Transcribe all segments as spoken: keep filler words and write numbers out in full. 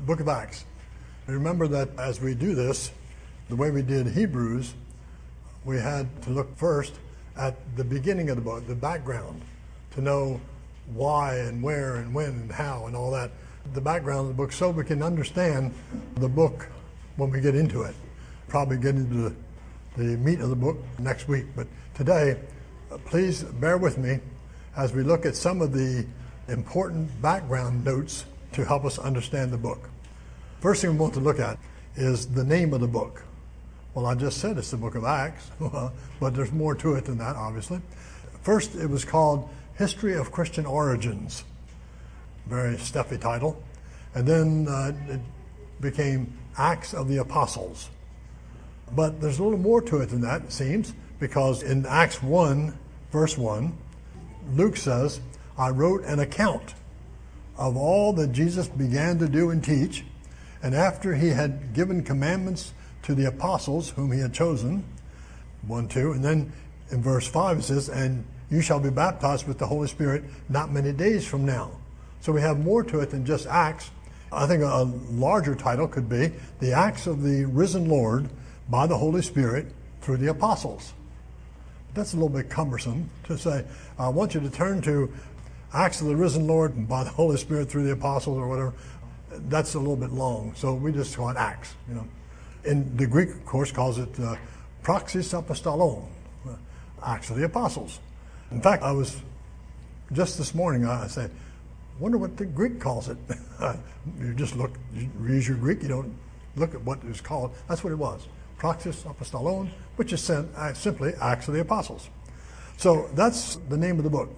book of Acts. Remember that as we do this, the way we did Hebrews, we had to look first at the beginning of the book, the background, to know why and where and when and how and all that, the background of the book, so we can understand the book when we get into it. Probably get into the, the meat of the book next week. But today, uh, please bear with me as we look at some of the important background notes to help us understand the book. First thing we want to look at is the name of the book. Well, I just said it's the book of Acts, but there's more to it than that, obviously. First, it was called History of Christian Origins. Very stuffy title. And then uh, it became Acts of the Apostles. But there's a little more to it than that, it seems, because in Acts one, verse one, Luke says, I wrote an account of all that Jesus began to do and teach, and after he had given commandments to the apostles whom he had chosen, one, two, and then in verse five it says, and you shall be baptized with the Holy Spirit not many days from now. So we have more to it than just Acts. I think a larger title could be the Acts of the Risen Lord by the Holy Spirit through the apostles. That's a little bit cumbersome to say, I want you to turn to Acts of the Risen Lord by the Holy Spirit through the apostles or whatever. That's a little bit long, so we just call it Acts, you know. In the Greek, of course, calls it uh, Praxis Apostolon, uh, Acts of the Apostles. In fact, I was, just this morning, I said, wonder what the Greek calls it. You just look, you use your Greek, you don't look at what it's called. That's what it was, Praxis Apostolon, which is sent, uh, simply Acts of the Apostles. So that's the name of the book.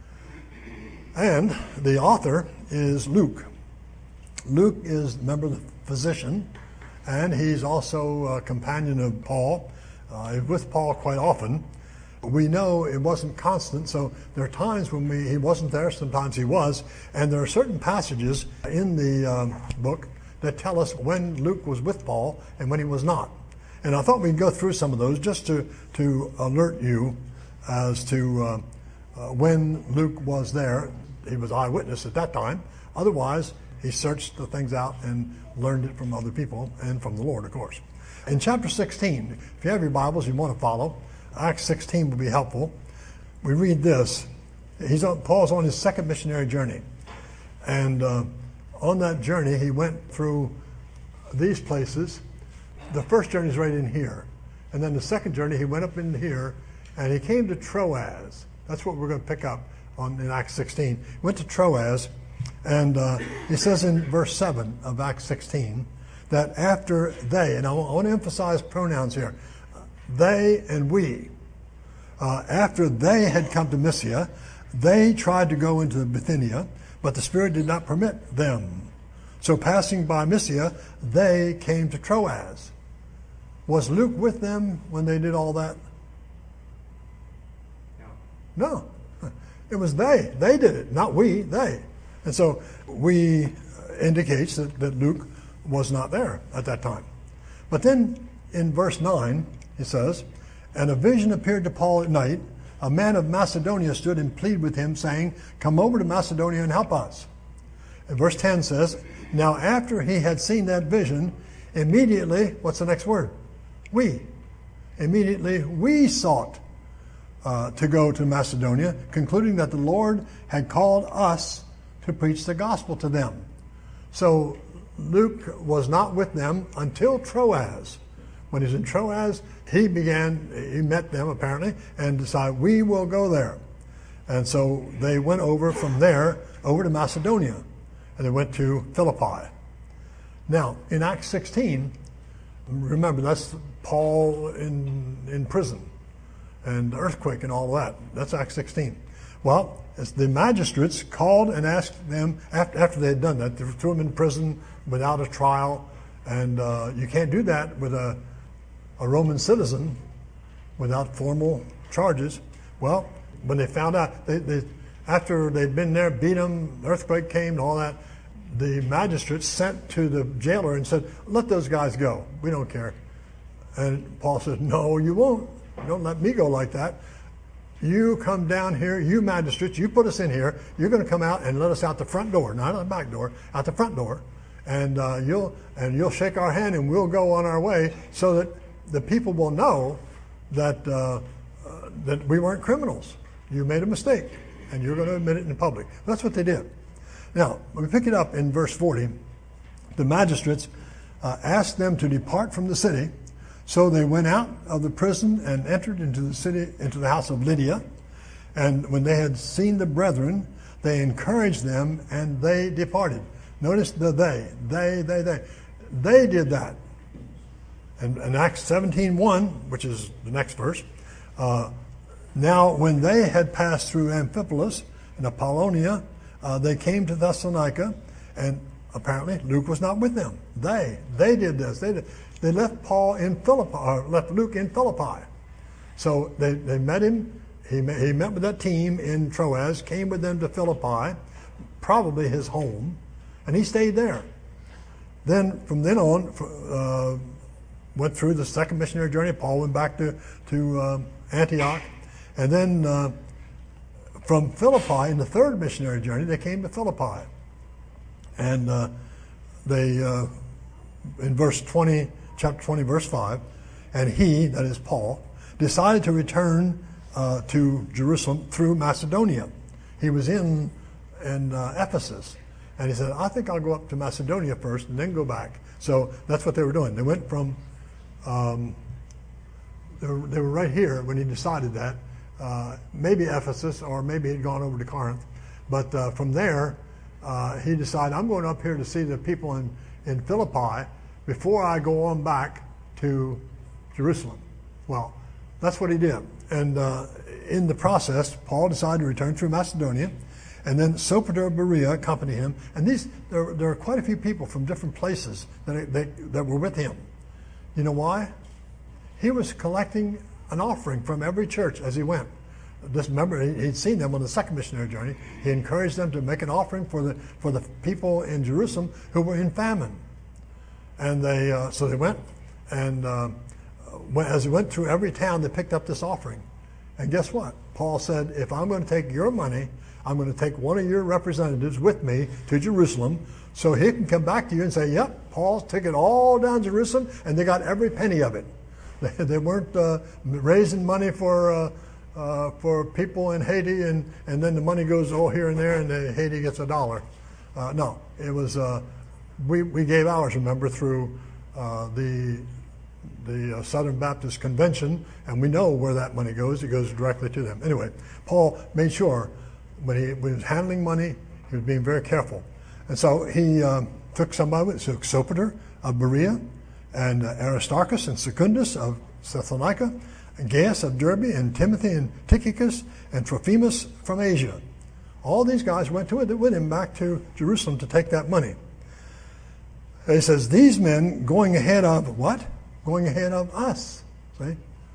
And the author is Luke. Luke is, remember, the physician, and he's also a companion of Paul. Uh, he's with Paul quite often. We know it wasn't constant, so there are times when we, he wasn't there, sometimes he was, and there are certain passages in the um, book that tell us when Luke was with Paul and when he was not. And I thought we'd go through some of those just to, to alert you as to uh, uh, when Luke was there. He was eyewitness at that time. Otherwise, he searched the things out and learned it from other people and from the Lord, of course. In chapter sixteen, if you have your Bibles, you want to follow, Acts sixteen will be helpful. We read this. He's on, Paul's on his second missionary journey. And uh, on that journey, he went through these places. The first journey is right in here. And then the second journey, he went up in here, and he came to Troas. That's what we're going to pick up on in Acts sixteen. He went to Troas. And uh, he says in verse seven of Acts sixteen that after they, and I want to emphasize pronouns here, they and we, uh, after they had come to Mysia, they tried to go into Bithynia, but the Spirit did not permit them. So passing by Mysia, they came to Troas. Was Luke with them when they did all that? No. No. It was they. They did it, not we, they. And so we indicates that, that Luke was not there at that time. But then in verse nine, it says, and a vision appeared to Paul at night. A man of Macedonia stood and pleaded with him, saying, come over to Macedonia and help us. And verse ten says, now after he had seen that vision, immediately, what's the next word? We. Immediately we sought uh, to go to Macedonia, concluding that the Lord had called us to preach the gospel to them. So Luke was not with them until Troas. When he's in Troas, he began, he met them apparently, and decided, we will go there. And so they went over from there, over to Macedonia, and they went to Philippi. Now, in Acts sixteen, remember, that's Paul in, in prison, and the earthquake and all that. That's Acts sixteen. Well, as the magistrates called and asked them, after, after they had done that, they threw them in prison without a trial, and uh, you can't do that with a, a Roman citizen without formal charges. Well, when they found out, they, they, after they'd been there, beat them, the earthquake came and all that, the magistrates sent to the jailer and said, let those guys go. We don't care. And Paul said, no, you won't. Don't let me go like that. You come down here, you magistrates, you put us in here. You're going to come out and let us out the front door, not out the back door, out the front door. and uh, you'll and you'll shake our hand, and we'll go on our way, so that the people will know that uh, uh, that we weren't criminals. You made a mistake, and you're going to admit it in public. That's what they did. Now, when we pick it up in verse forty, the magistrates uh, asked them to depart from the city. So they went out of the prison and entered into the city, into the house of Lydia. And when they had seen the brethren, they encouraged them, and they departed. Notice the they, they, they, they. They did that. And in Acts seventeen one, which is the next verse, uh, now when they had passed through Amphipolis and Apollonia, uh, they came to Thessalonica, and apparently Luke was not with them. They, they did this. They did. They left Paul in Philippi, or left Luke in Philippi. So they, they met him. He met, he met with that team in Troas, came with them to Philippi, probably his home, and he stayed there. Then from then on, uh, went through the second missionary journey. Paul went back to to uh, Antioch, and then uh, from Philippi in the third missionary journey, they came to Philippi, and uh, they uh, in verse twenty. Chapter twenty, verse five, and he, that is Paul, decided to return uh, to Jerusalem through Macedonia. He was in in uh, Ephesus, and he said, I think I'll go up to Macedonia first and then go back. So that's what they were doing. They went from, um, they, were, they were right here when he decided that, uh, maybe Ephesus, or maybe he'd gone over to Corinth. But uh, from there, uh, he decided, I'm going up here to see the people in, in Philippi before I go on back to Jerusalem. Well, that's what he did. And uh, in the process, Paul decided to return through Macedonia, and then Sopater of Berea accompanied him. And these there, there are quite a few people from different places that, that, that were with him. You know why? He was collecting an offering from every church as he went. Just remember, he'd seen them on the second missionary journey. He encouraged them to make an offering for the for the people in Jerusalem who were in famine. And they, uh, so they went, and uh, when, as they went through every town, they picked up this offering. And guess what? Paul said, if I'm going to take your money, I'm going to take one of your representatives with me to Jerusalem, so he can come back to you and say, yep, Paul took it all down Jerusalem, and they got every penny of it. They, they weren't uh, raising money for uh, uh, for people in Haiti, and, and then the money goes all here and there, and the Haiti gets a dollar. Uh, no, it was... Uh, We, we gave ours, remember, through uh, the the uh, Southern Baptist Convention, and we know where that money goes. It goes directly to them. Anyway, Paul made sure when he, when he was handling money, he was being very careful. And so he um, took somebody, so Sopater of Berea, and uh, Aristarchus and Secundus of Thessalonica, and Gaius of Derbe, and Timothy and Tychicus, and Trophimus from Asia. All these guys went to it with him back to Jerusalem to take that money. He says, these men going ahead of what? Going ahead of us. See?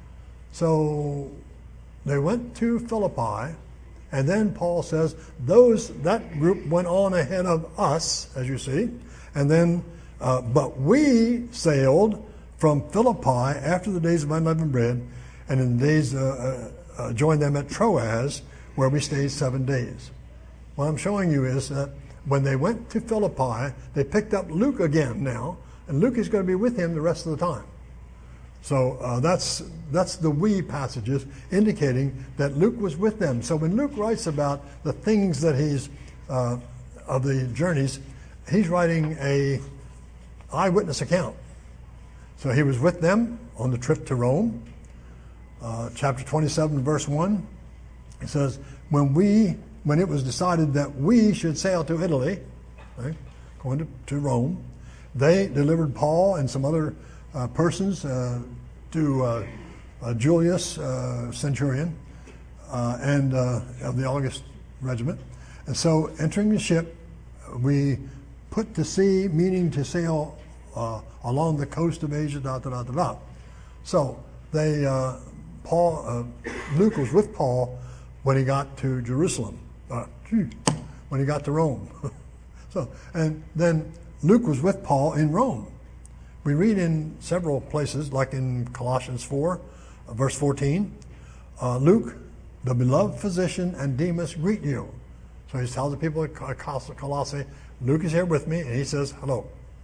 So they went to Philippi, and then Paul says, those that group went on ahead of us, as you see, and then, uh, but we sailed from Philippi after the days of unleavened bread, and in the days uh, uh, uh, joined them at Troas, where we stayed seven days. What I'm showing you is that when they went to Philippi, they picked up Luke again now, and Luke is going to be with him the rest of the time. So uh, that's that's the we passages indicating that Luke was with them. So when Luke writes about the things that he's uh, of the journeys, he's writing a eyewitness account. So he was with them on the trip to Rome. Uh, chapter twenty-seven, verse one, it says, when we when it was decided that we should sail to Italy, right, going to, to Rome, they delivered Paul and some other uh, persons uh, to uh, uh, Julius, uh, centurion, uh, and uh, of the August regiment. And so entering the ship, we put to sea, meaning to sail uh, along the coast of Asia, da, da, da, da, da. So they, uh, Paul, uh, Luke was with Paul when he got to Jerusalem. Uh, when he got to Rome. So, and then Luke was with Paul in Rome. We read in several places, like in Colossians four, uh, verse fourteen, uh, Luke, the beloved physician, and Demas greet you. So he tells the people at Colossae, Luke is here with me, and he says, hello.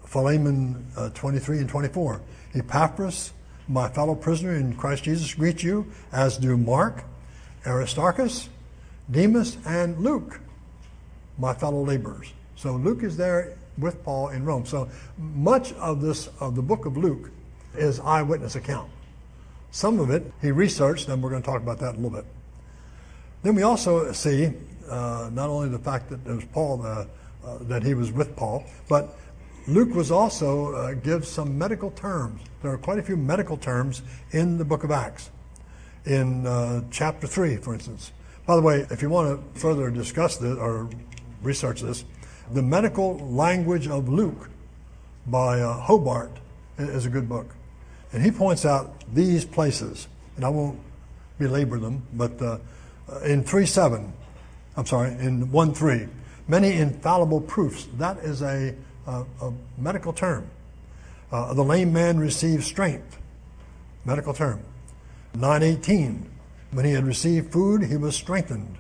Philemon uh, twenty-three and twenty-four. Epaphras, my fellow prisoner in Christ Jesus, greet you, as do Mark, Aristarchus, Demas, and Luke, my fellow laborers. So Luke is there with Paul in Rome. So much of this, of the book of Luke, is eyewitness account. Some of it he researched, and we're going to talk about that in a little bit. Then we also see uh, not only the fact that it was Paul, uh, uh, that he was with Paul, but Luke was also uh, gives some medical terms. There are quite a few medical terms in the book of Acts. In uh, chapter three, for instance. By the way, if you want to further discuss this or research this, The Medical Language of Luke by uh, Hobart is a good book. And he points out these places, and I won't belabor them, but uh, in three seven, I'm sorry, in one three, many infallible proofs. That is a, a, a medical term. Uh, the lame man receives strength, medical term. nine eighteen, when he had received food, he was strengthened.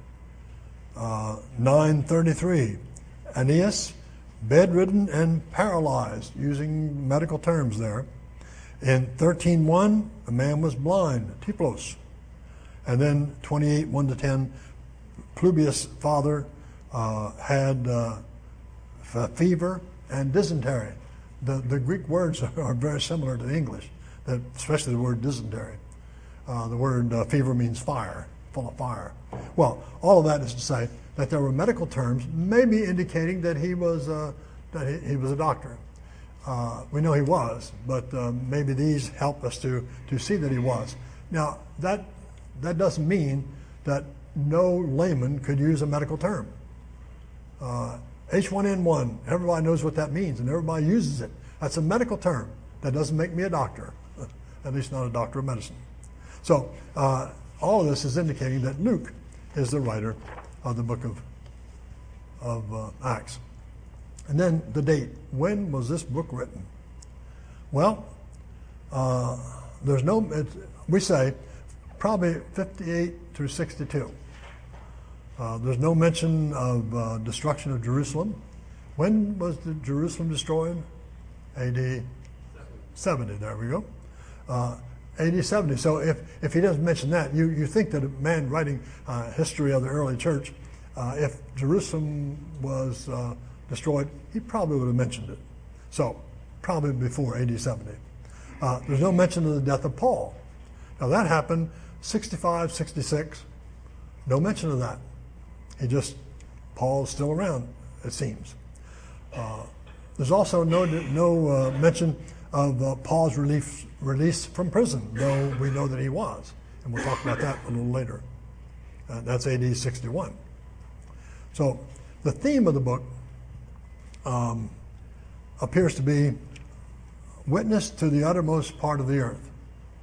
Uh, nine thirty-three, Aeneas, bedridden and paralyzed, using medical terms there. In thirteen one, a man was blind, Typhlos. And then twenty-eight, one to ten, Publius' father uh, had uh, f- fever and dysentery. The, the Greek words are very similar to the English, especially the word dysentery. Uh, the word uh, fever means fire, full of fire. Well, all of that is to say that there were medical terms, maybe indicating that he was uh, that he, he was a doctor. Uh, we know he was, but uh, maybe these help us to to see that he was. Now that that doesn't mean that no layman could use a medical term. Uh, H one N one, everybody knows what that means, and everybody uses it. That's a medical term. That doesn't make me a doctor, at least not a doctor of medicine. So uh, all of this is indicating that Luke is the writer of the book of, of uh, Acts. And then the date. When was this book written? Well, uh, there's no, it, we say probably fifty-eight through sixty-two. Uh, there's no mention of uh, destruction of Jerusalem. When was the Jerusalem destroyed? A D seventy, there we go. Uh, A D seventy. So if, if he doesn't mention that, you, you think that a man writing uh, history of the early church, uh, if Jerusalem was uh, destroyed, he probably would have mentioned it. So probably before A D seventy. Uh, there's no mention of the death of Paul. Now that happened sixty-five, sixty-six. No mention of that. He just, Paul's still around, it seems. Uh, there's also no, no uh, mention of uh, Paul's relief, release from prison, though we know that he was. And we'll talk about that a little later. Uh, that's A D sixty-one. So the theme of the book um, appears to be witness to the uttermost part of the earth.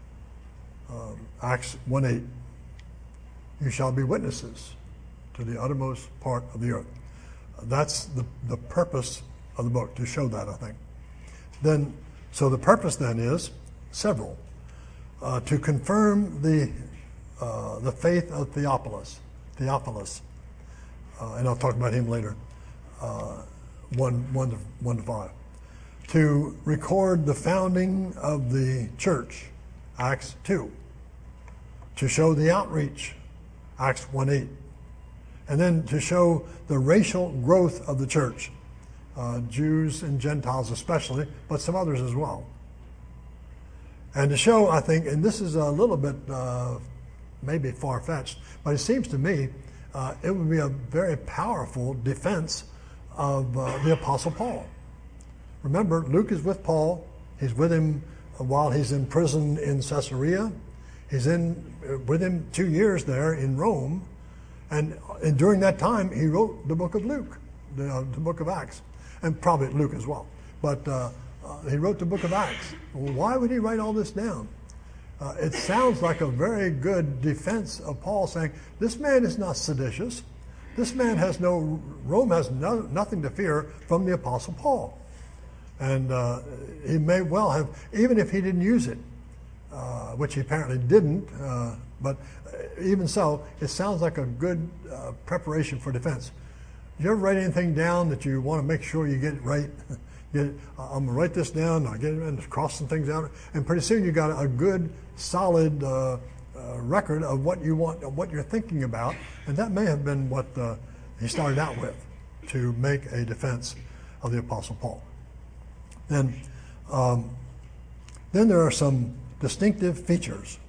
Um, Acts one eight. You shall be witnesses to the uttermost part of the earth. Uh, that's the, the purpose of the book, to show that, I think. Then, so the purpose then is several. Uh, to confirm the uh, the faith of Theophilus, Theophilus, uh, and I'll talk about him later. Uh, one, one, to, one to five. To record the founding of the church, Acts two. To show the outreach, Acts one eight. And then to show the racial growth of the church, uh, Jews and Gentiles especially, but some others as well. And to show, I think, and this is a little bit uh, maybe far-fetched, but it seems to me uh, it would be a very powerful defense of uh, the Apostle Paul. Remember, Luke is with Paul. He's with him while he's in prison in Caesarea. He's in with him two years there in Rome. And, and during that time, he wrote the book of Luke, the, uh, the book of Acts, and probably Luke as well. But uh, uh, he wrote the book of Acts. Well, why would he write all this down? Uh, it sounds like a very good defense of Paul, saying, this man is not seditious. This man has no, Rome has no, nothing to fear from the Apostle Paul. And uh, he may well have, even if he didn't use it, uh, which he apparently didn't, uh, but even so, it sounds like a good uh, preparation for defense. Do you ever write anything down that you want to make sure you get it right? Get, I'm going to write this down, I get it and cross some things out, and pretty soon you got a good, solid uh, uh, record of what you want, of what you're thinking about, and that may have been what uh, he started out with to make a defense of the Apostle Paul. Then, um, then there are some distinctive features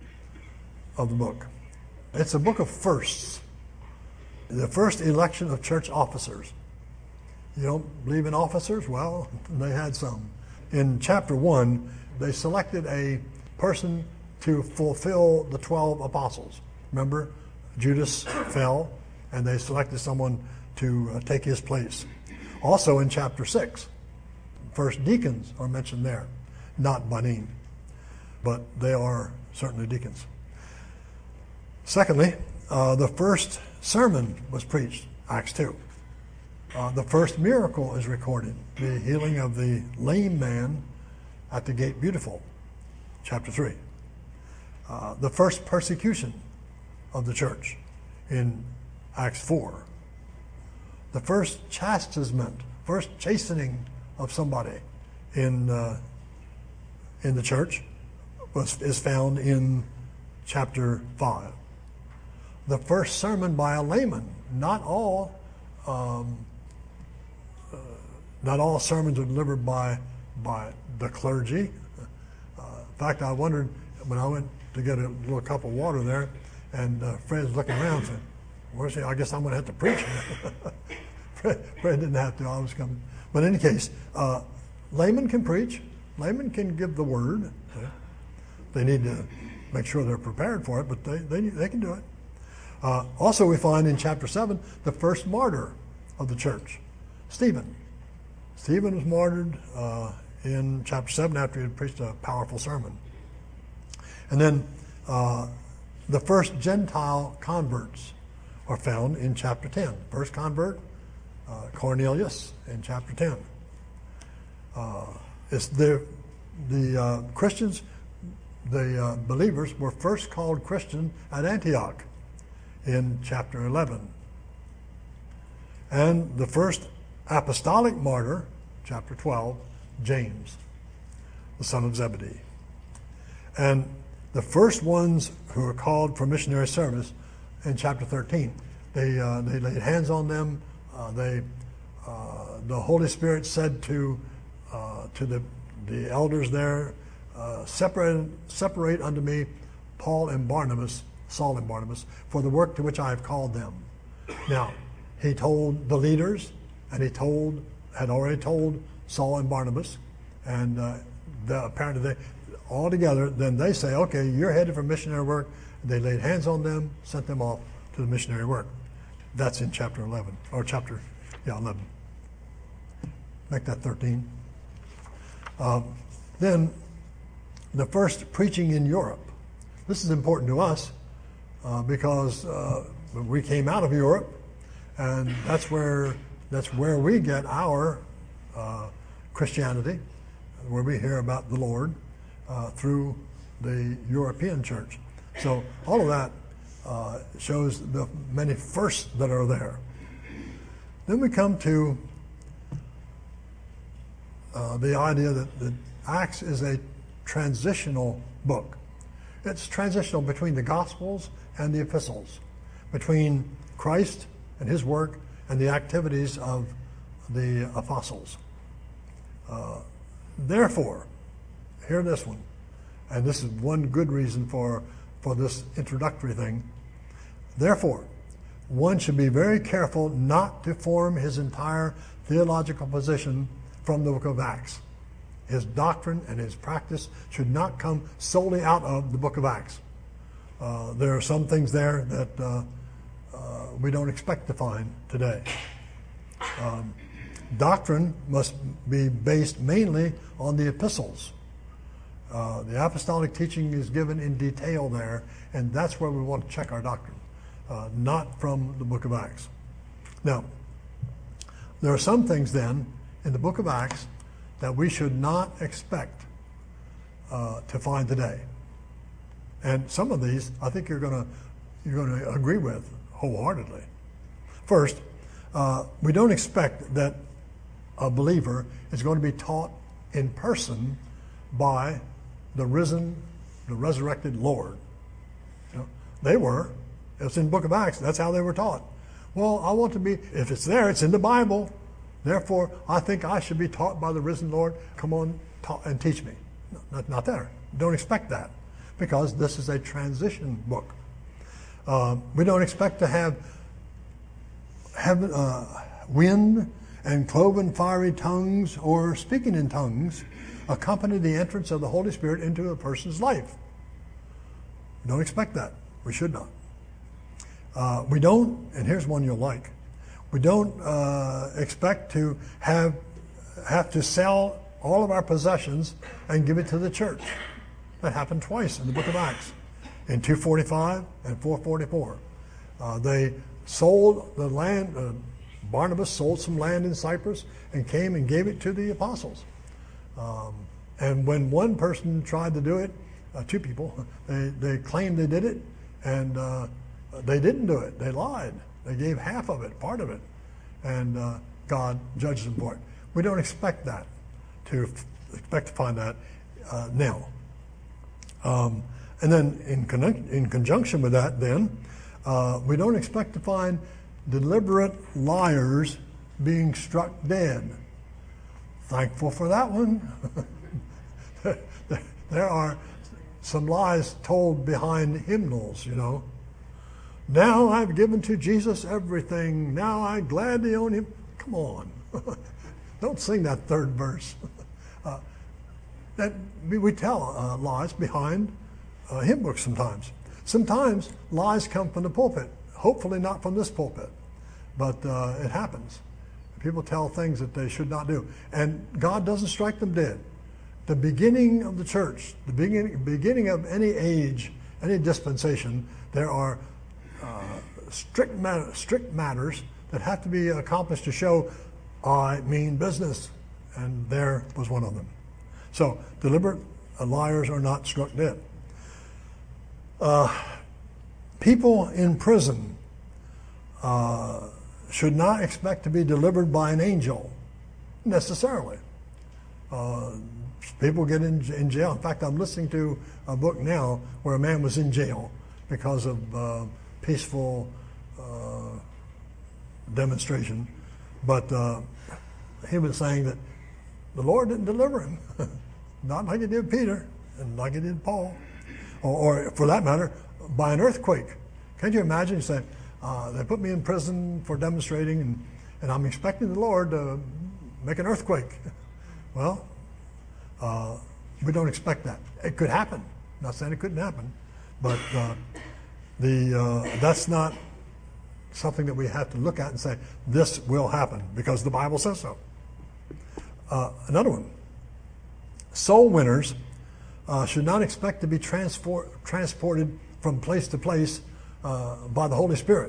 of the book. It's a book of firsts. The first election of church officers. You don't believe in officers? Well, they had some. In chapter one, they selected a person to fulfill the twelve apostles. Remember, Judas fell, and they selected someone to uh, take his place. Also in chapter six, first deacons are mentioned there, not by name, but they are certainly deacons. Secondly, uh, the first sermon was preached, Acts two. Uh, the first miracle is recorded, the healing of the lame man at the Gate Beautiful, chapter three. Uh, the first persecution of the church in Acts four. The first chastisement, first chastening of somebody in uh, in the church was is found in chapter five. The first sermon by a layman. Not all, um, uh, not all sermons are delivered by by the clergy. Uh, in fact, I wondered when I went to get a little cup of water there, and uh, Fred's looking around and said, "Where's he? I guess I'm going to have to preach." Fred, Fred didn't have to. I was coming. But in any case, uh, laymen can preach. Laymen can give the word. They need to make sure they're prepared for it, but they they, they can do it. Uh, also, we find in chapter seven the first martyr of the church, Stephen. Stephen was martyred uh, in chapter seven after he had preached a powerful sermon. And then uh, the first Gentile converts are found in chapter ten. First convert, uh, Cornelius, in chapter ten. Uh, it's the the uh, Christians, the uh, believers were first called Christian at Antioch in chapter eleven. And the first apostolic martyr, chapter twelve, James, the son of Zebedee. And the first ones who are called for missionary service in chapter thirteen, they uh, they laid hands on them. Uh, they uh, the Holy Spirit said to uh, to the the elders there, uh, separate separate unto me Paul and Barnabas, Saul and Barnabas, for the work to which I have called them. Now, he told the leaders, and he told had already told Saul and Barnabas, and uh, the, apparently they all together. Then they say, "Okay, you're headed for missionary work." They laid hands on them, sent them off to the missionary work. That's in chapter eleven, or chapter yeah eleven. Make that thirteen. Uh, then the first preaching in Europe. This is important to us uh, because uh, we came out of Europe, and that's where that's where we get our uh, Christianity, where we hear about the Lord uh, through the European church. So all of that uh, shows the many firsts that are there. Then we come to uh, the idea that, that Acts is a transitional book. It's transitional between the Gospels and the epistles, between Christ and his work and the activities of the apostles. Uh, therefore, hear this one, and this is one good reason for, for this introductory thing. Therefore, one should be very careful not to form his entire theological position from the book of Acts. His doctrine and his practice should not come solely out of the book of Acts. Uh, there are some things there that uh, uh, we don't expect to find today. Um, doctrine must be based mainly on the epistles. Uh, the apostolic teaching is given in detail there, and that's where we want to check our doctrine, uh, not from the book of Acts. Now, there are some things then in the book of Acts that we should not expect uh, to find today. And some of these, I think you're going to you're going to agree with wholeheartedly. First, uh, we don't expect that a believer is going to be taught in person by the risen, the resurrected Lord. You know, they were. It's in the book of Acts. That's how they were taught. Well, I want to be, if it's there, it's in the Bible. Therefore, I think I should be taught by the risen Lord. Come on ta- and teach me. No, not, not there. Don't expect that, because this is a transition book. Uh, we don't expect to have heaven, uh, wind and cloven fiery tongues or speaking in tongues accompany the entrance of the Holy Spirit into a person's life. We don't expect that. We should not. Uh, we don't, and here's one you'll like, we don't uh, expect to have have to sell all of our possessions and give it to the church. That happened twice in the book of Acts, in two forty-five and four forty-four. Uh, they sold the land, uh, Barnabas sold some land in Cyprus and came and gave it to the apostles. Um, and when one person tried to do it, uh, two people, they, they claimed they did it, and uh, they didn't do it. They lied. They gave half of it, part of it, and uh, God judged them for it. We don't expect that, to f- expect to find that uh, now. Um, and then in, con- in conjunction with that, then, uh, we don't expect to find deliberate liars being struck dead. Thankful for that one. There are some lies told behind hymnals, you know. Now I've given to Jesus everything. Now I gladly own him. Come on. Don't sing that third verse. uh, that we, we tell uh, lies behind uh, hymn books sometimes. Sometimes lies come from the pulpit. Hopefully not from this pulpit, but uh, it happens. People tell things that they should not do, and God doesn't strike them dead. The beginning of the church, the beginning, beginning of any age, any dispensation, there are uh, strict, matter, strict matters that have to be accomplished to show I mean business, and there was one of them. So deliberate liars are not struck dead. Uh, people in prison uh, should not expect to be delivered by an angel, necessarily. Uh, people get in, in jail. In fact, I'm listening to a book now where a man was in jail because of uh, peaceful uh, demonstration. But uh, he was saying that the Lord didn't deliver him, not like he did Peter and like he did Paul, or, or for that matter, by an earthquake. Can't you imagine? You say, uh, they put me in prison for demonstrating, and, and I'm expecting the Lord to make an earthquake. Well, uh, we don't expect that. It could happen. I'm not saying it couldn't happen, but uh, the uh, that's not something that we have to look at and say, this will happen, because the Bible says so. Uh, another one. Soul winners uh, should not expect to be transport, transported from place to place uh, by the Holy Spirit.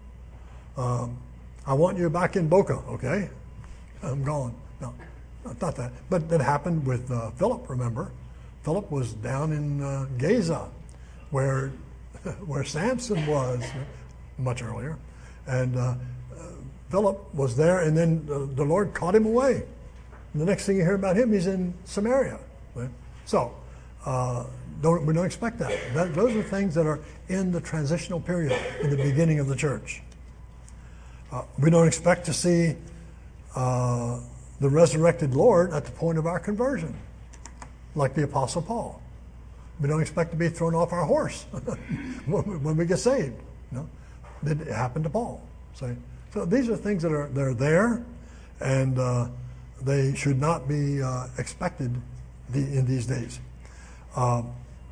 Um, I want you back in Boca, okay? I'm gone. No, not that. But that happened with uh, Philip, remember? Philip was down in uh, Gaza, where, where Samson was much earlier. And uh, uh, Philip was there, and then uh, the Lord caught him away. And the next thing you hear about him, he's in Samaria. Right? So, uh, don't, we don't expect that. that. Those are things that are in the transitional period, in the beginning of the church. Uh, we don't expect to see uh, the resurrected Lord at the point of our conversion, like the Apostle Paul. We don't expect to be thrown off our horse when we get saved. You know? It happened to Paul. So, so these are things that are they're there, and uh, they should not be uh, expected the, in these days. Um,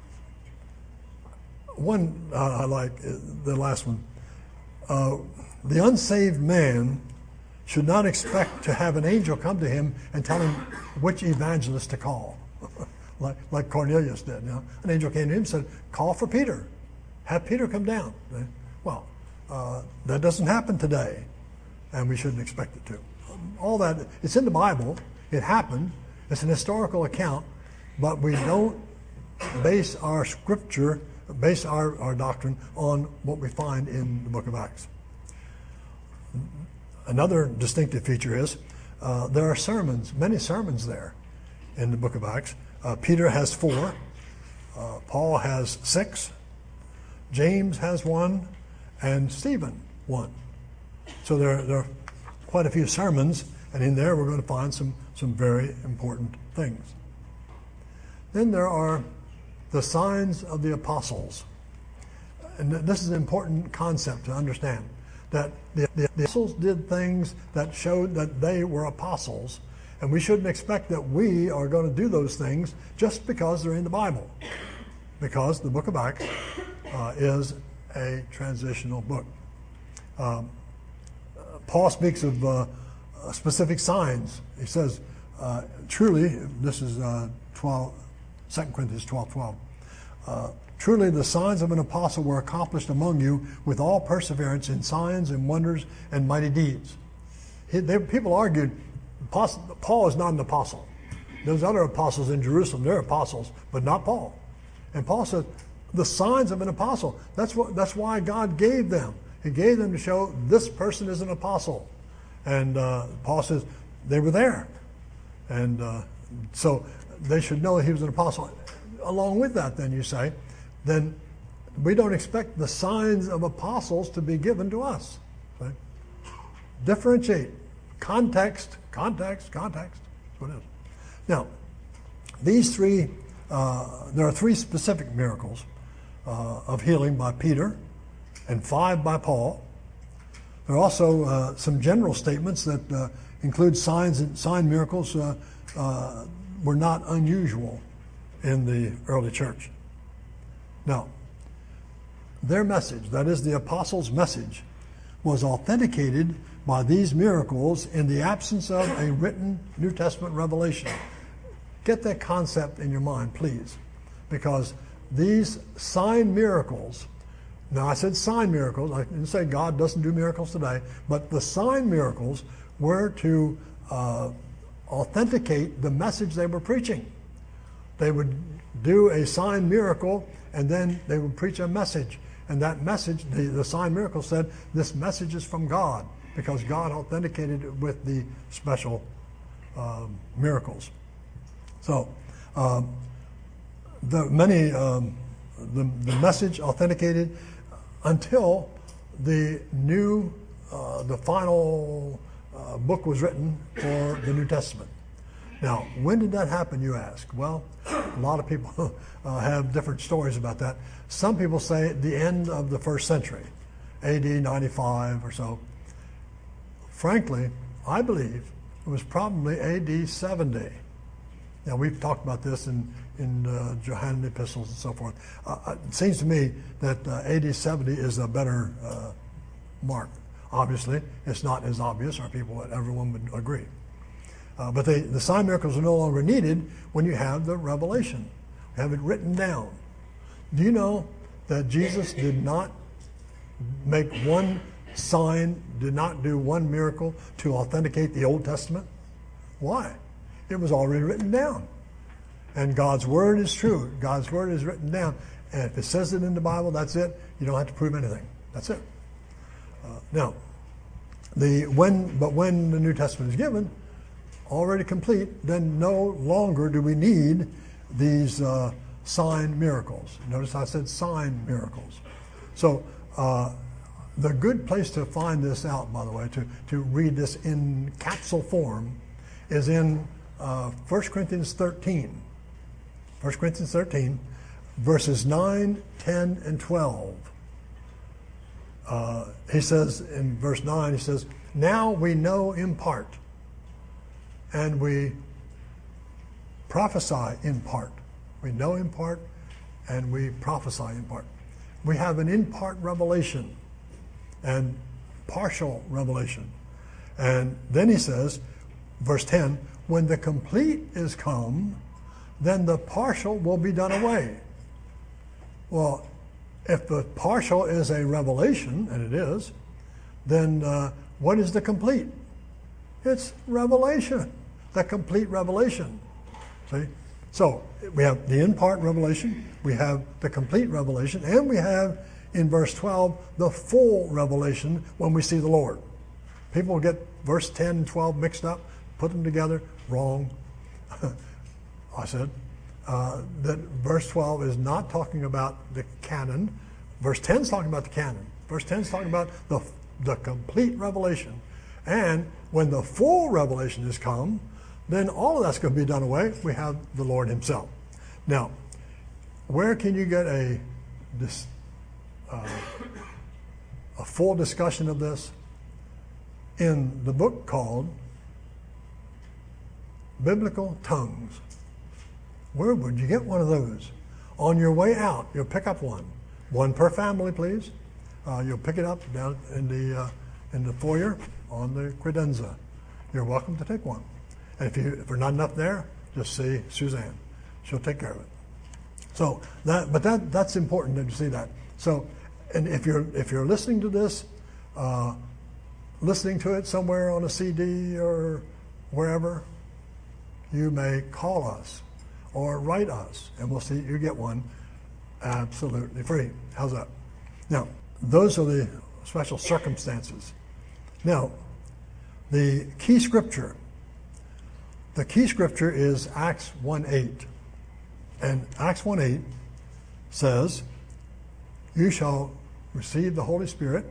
one uh, I like, the last one. Uh, the unsaved man should not expect to have an angel come to him and tell him which evangelist to call, like, like Cornelius did. You know? An angel came to him and said, call for Peter. Have Peter come down. Well, uh, that doesn't happen today, and we shouldn't expect it to. All that, it's in the Bible. It happened. It's an historical account, but we don't base our scripture, base our, our doctrine on what we find in the book of Acts. Another distinctive feature is uh, there are sermons, many sermons there in the book of Acts. Uh, Peter has four. Uh, Paul has six. James has one. And Stephen one. So there, there are quite a few sermons, and in there we're going to find some, some very important things. Then there are the signs of the apostles. And this is an important concept to understand, that the, the apostles did things that showed that they were apostles, and we shouldn't expect that we are going to do those things just because they're in the Bible, because the book of Acts uh, is a transitional book. Um, Paul speaks of uh, specific signs. He says, uh, truly, this is uh, twelve, Second Corinthians twelve twelve. Uh, Truly the signs of an apostle were accomplished among you with all perseverance in signs and wonders and mighty deeds. He, they, people argued, Paul is not an apostle. Those other apostles in Jerusalem, they're apostles, but not Paul. And Paul said, the signs of an apostle, that's what, that's why God gave them. He gave them to show this person is an apostle. And uh, Paul says they were there. And uh, so they should know he was an apostle. Along with that, then you say, then we don't expect the signs of apostles to be given to us. Right? Differentiate. Context, context, context. That's what it is. Now, these three, uh, there are three specific miracles uh, of healing by Peter and five by Paul. There are also uh, some general statements that uh, include signs and sign miracles uh, uh, were not unusual in the early church. Now, their message, that is the apostles' message, was authenticated by these miracles in the absence of a written New Testament revelation. Get that concept in your mind, please, because these sign miracles, now I said sign miracles, I didn't say God doesn't do miracles today, but the sign miracles were to uh, authenticate the message they were preaching. They would do a sign miracle, and then they would preach a message. And that message, the, the sign miracle said, this message is from God, because God authenticated it with the special um, miracles. So, um, the many, um, the, the message authenticated until the new, uh, the final uh, book was written for the New Testament. Now, when did that happen, you ask? Well, a lot of people uh, have different stories about that. Some people say at the end of the first century, A D ninety-five or so. Frankly, I believe it was probably A D seventy. Now, we've talked about this in, in uh, Johannine epistles and so forth. Uh, it seems to me that uh, A D seventy is a better uh, mark. Obviously, it's not as obvious, or people, everyone would agree. Uh, but they, the sign miracles are no longer needed when you have the revelation. You have it written down. Do you know that Jesus did not make one sign, did not do one miracle to authenticate the Old Testament? Why? It was already written down. And God's Word is true. God's Word is written down. And if it says it in the Bible, that's it. You don't have to prove anything. That's it. Uh, now, the when but when the New Testament is given, already complete, then no longer do we need these uh, sign miracles. Notice I said sign miracles. So uh, the good place to find this out, by the way, to, to read this in capsule form, is in uh, First Corinthians thirteen. First Corinthians thirteen, verses nine, ten, and twelve. Uh, he says in verse nine, he says, now we know in part, and we prophesy in part. We know in part, and we prophesy in part. We have an in part revelation and partial revelation. And then he says, verse ten, when the complete is come, then the partial will be done away. Well, if the partial is a revelation, and it is, then uh, what is the complete? It's revelation. The complete revelation. See? So we have the in part revelation, we have the complete revelation, and we have in verse twelve the full revelation when we see the Lord. People get verse ten and twelve mixed up. put them together. Wrong. I said uh, that verse twelve is not talking about the canon. Verse ten is talking about the canon. Verse ten is talking about the, the complete revelation. And when the full revelation has come, then all of that's going to be done away. We have the Lord himself. Now, where can you get a this, uh, a full discussion of this? In the book called Biblical Tongues. Where would you get one of those? On your way out, you'll pick up one. One per family, please. Uh, you'll pick it up down in the uh, in the foyer on the credenza. You're welcome to take one. And if, you, if there's not enough there, just see Suzanne. She'll take care of it. So that, but that that's important to see that. So, and if you're if you're listening to this, uh, listening to it somewhere on a C D or wherever, you may call us or write us, and we'll see you get one absolutely free. How's that? Now, those are the special circumstances. Now, the key scripture. The key scripture is Acts one eight. And Acts one eight says, you shall receive the Holy Spirit.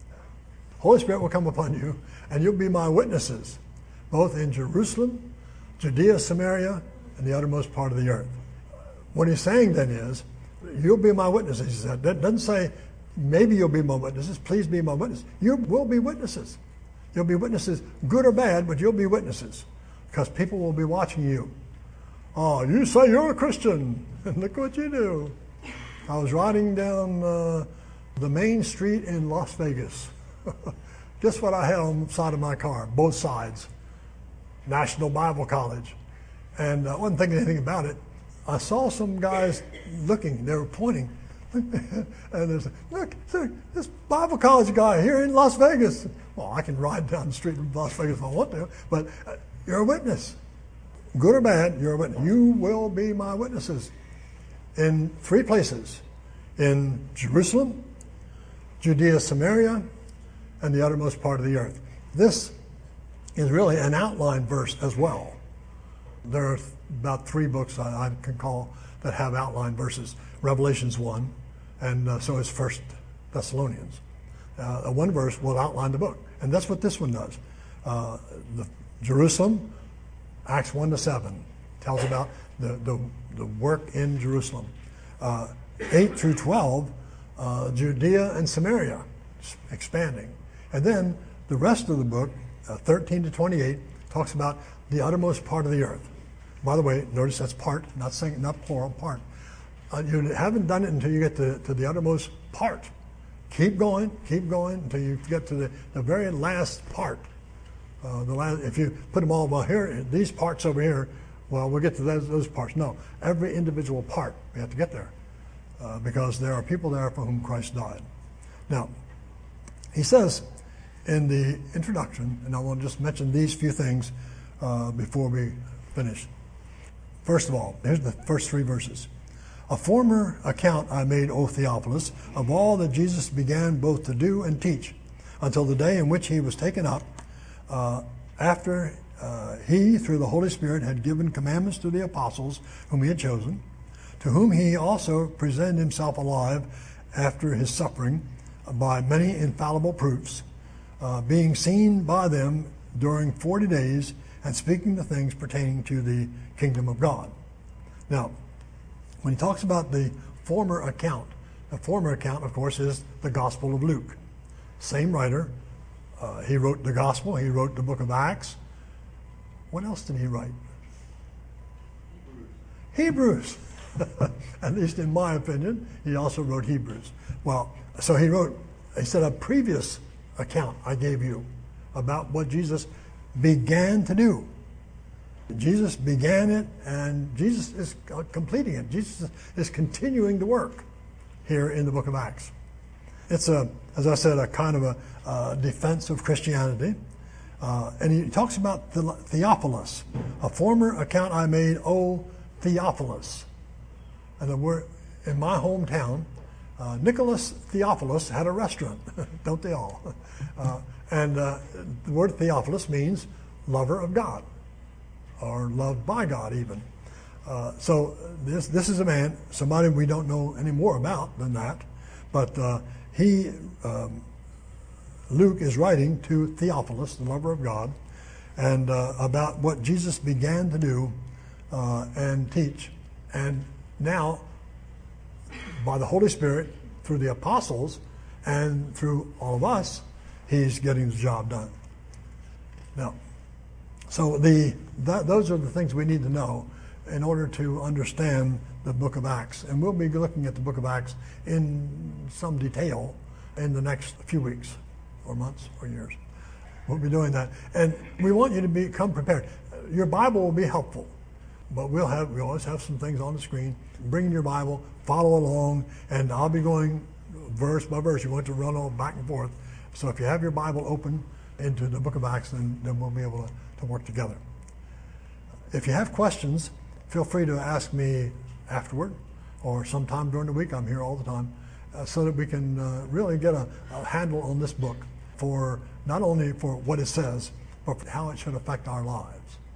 The Holy Spirit will come upon you, and you'll be my witnesses, both in Jerusalem, Judea, Samaria, and the uttermost part of the earth. What he's saying then is, you'll be my witnesses. He said, that doesn't say, maybe you'll be my witnesses. Please be my witness. You will be witnesses. You'll be witnesses, good or bad, but you'll be witnesses, because people will be watching you. Oh, you say you're a Christian, and look what you do. I was riding down uh, the main street in Las Vegas. Guess what I had on the side of my car, both sides? National Bible College. And I wasn't thinking anything about it. I saw some guys looking, they were pointing. And they said, look, this Bible college guy here in Las Vegas. Well, I can ride down the street in Las Vegas if I want to, but you're a witness. Good or bad, you're a witness. You will be my witnesses in three places. In Jerusalem, Judea, Samaria, and the uttermost part of the earth. This is really an outline verse as well. There are about three books I, I can call that have outline verses. Revelation's one, and uh, so is First Thessalonians. Uh, one verse will outline the book, and that's what this one does. Uh, the Jerusalem, Acts one to seven, tells about the, the, the work in Jerusalem. Uh, eight through twelve, uh, Judea and Samaria, expanding. And then the rest of the book, uh, thirteen to twenty-eight, talks about the uttermost part of the earth. By the way, notice that's part, not saying, not plural, part. Uh, you haven't done it until you get to, to the uttermost part. Keep going, keep going until you get to the, the very last part. Uh, the last, if you put them all, well, here, these parts over here, well, we'll get to those, those parts. No, every individual part, we have to get there uh, because there are people there for whom Christ died. Now, he says in the introduction, and I want to just mention these few things uh, before we finish. First of all, here's the first three verses. A former account I made, O Theophilus, of all that Jesus began both to do and teach, until the day in which he was taken up, uh, after uh, he, through the Holy Spirit, had given commandments to the apostles whom he had chosen, to whom he also presented himself alive after his suffering by many infallible proofs, uh, being seen by them during forty days, and speaking the things pertaining to the kingdom of God. Now, when he talks about the former account, the former account, of course, is the Gospel of Luke. Same writer. Uh, he wrote the Gospel. He wrote the book of Acts. What else did he write? Hebrews. Hebrews. At least in my opinion, he also wrote Hebrews. Well, so he wrote, he said, a previous account I gave you about what Jesus began to do. Jesus began it, and Jesus is completing it. Jesus is continuing the work here in the book of Acts. It's, a, as I said, a kind of a uh, defense of Christianity. Uh, and he talks about the, Theophilus, a former account I made, O Theophilus. And the word, in my hometown, uh, Nicholas Theophilus had a restaurant. Don't they all? Uh, and uh, the word Theophilus means lover of God, or loved by God even. Uh, so this this is a man, somebody we don't know any more about than that, but uh, he, um, Luke is writing to Theophilus, the lover of God, and uh, about what Jesus began to do uh, and teach, and now by the Holy Spirit, through the apostles, and through all of us, he's getting the job done. Now, so the that, those are the things we need to know in order to understand the book of Acts. And we'll be looking at the book of Acts in some detail in the next few weeks or months or years. We'll be doing that. And we want you to become prepared. Your Bible will be helpful, but we'll have we always have some things on the screen. Bring your Bible, follow along, and I'll be going verse by verse. You want to run all back and forth. So if you have your Bible open into the book of Acts, then, then we'll be able to, to work together. If you have questions, feel free to ask me afterward or sometime during the week. I'm here all the time, uh, so that we can uh, really get a, a handle on this book, for not only for what it says, but for how it should affect our lives.